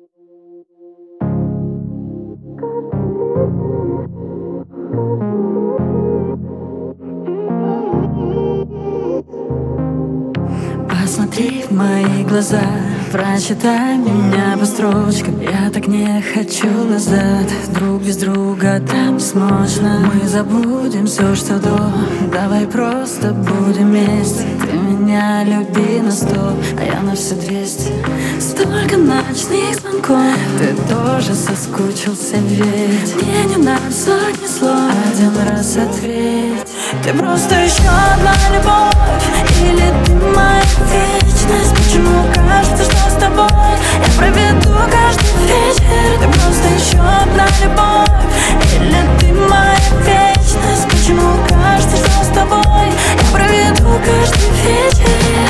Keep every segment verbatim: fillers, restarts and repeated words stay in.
Посмотри в мои глаза, прочитай меня по строчкам. Я так не хочу назад, друг без друга там бессмочно. Мы забудем все, что до, давай просто будем вместе. Ты меня люби на сто, а я на все двести. Столько ночных звонков, ты тоже соскучился ведь. Мне не надо сотни слов, один раз ответь. Ты просто еще одна любовь, или ты моя вечность? Почему кажется, что с тобой я проведу каждый вечер? Ты просто еще одна любовь, или ты моя вечность? Почему кажется, что с тобой я проведу каждый вечер?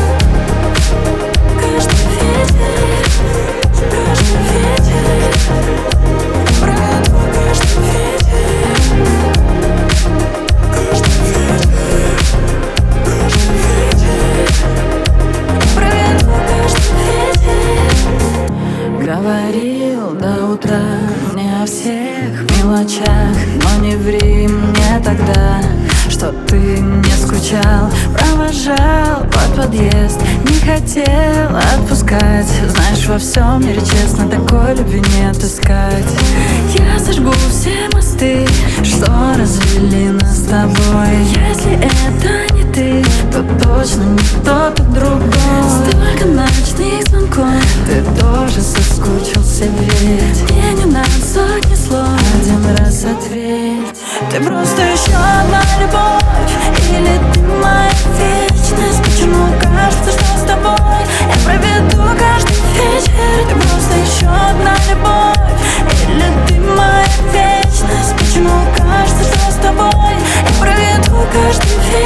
Каждый вечер, каждый вечер, я проведу каждый вечер. Говорил до утра не о всех мелочах, но не ври мне тогда, что ты не скучал. Провожал под подъезд, не хотел отпускать. Знаешь, во всем мире честно такой любви не отыскать. Я сожгу все мосты, что развели нас с тобой. Если это не ты, то точно не кто-то другой. Столько ночных звонков, ты тоже соскучился ведь. Мне не надо сотни слов, один раз ответь. Ты просто еще одна любовь, или ты моя вечность? Почему кажется, что с тобой я проведу каждый вечер? Ты просто еще одна любовь, или ты моя вечность? Почему кажется, что с тобой я проведу каждый вечер?